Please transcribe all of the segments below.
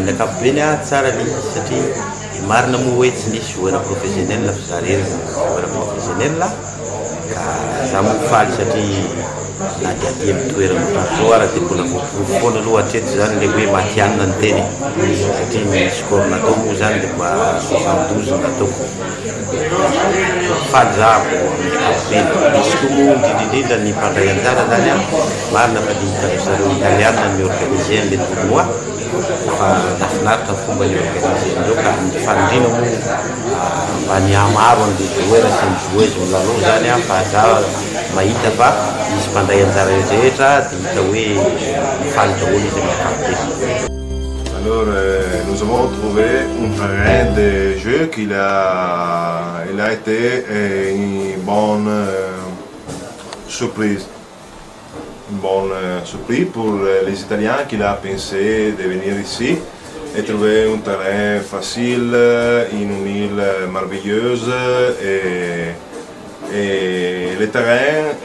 Ankapobeny tsara ny satria marina moa hoe tsy nisy joueur professionnel fa zareo joueur professionnel ka za moa faly satria na dia aty amin'ny toerana toa ara dia mbola voapory foana aloha hatreto zany le hoe matianina ny teny satria ny score natao moa zany dia mba 72 nataoko faly za amin'ny ankapobeny. Misy koa moa indrindrindrindra ny mpandray anjara zany marina fa ny zareo italiana ny organiser an'le tournoi fa nafinaritra ny fomba ny organiser andreo ka ny fanindrina moa mba ny amaro an'le joueur sy ny joueuse milalao zany fa za mahita fa izy mpandray anjara rehetra dia hita hoe mifaly daholo izy amin'ny ankapobeny. Alors, nous avons retrouvé un terrain de jeu il a été une bonne surprise. Une bonne surprise pour les Italiens qui ont pensé de venir ici et trouver un terrain facile, une île merveilleuse et le terrain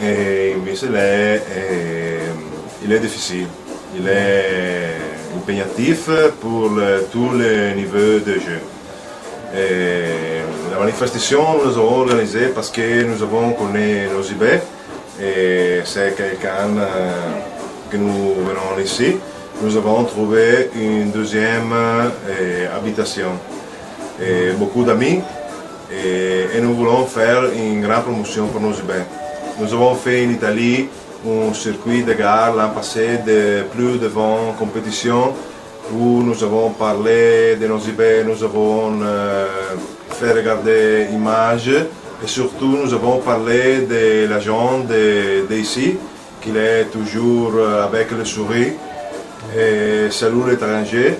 il est difficile. Il est impératif pour tous les niveaux de jeu. Et la manifestation nous avons organisée parce que nous avons connu Nosibè et c'est quelqu'un que nous venons ici. Nous avons trouvé une deuxième habitation et beaucoup d'amis et nous voulons faire une grande promotion pour Nosibè. Nous avons fait en Italie un circuit de gare l'an passé de plus de 20 compétitions où nous avons parlé de Nosibè, nous avons fait regarder images et surtout nous avons parlé de l'agent d'ici qui est toujours avec le sourire et salue l'étranger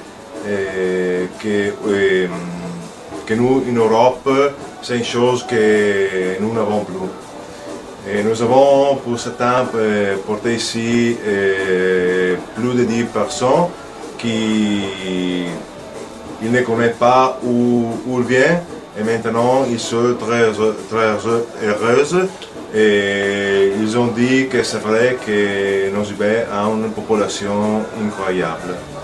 que nous en Europe c'est une chose que nous n'avons plus. Et nous avons pour ce temps porté ici plus de 10 personnes qui ne connaissent pas où ils viennent et maintenant ils sont très heureux et ils ont dit que c'est vrai que Nosibè a une population incroyable.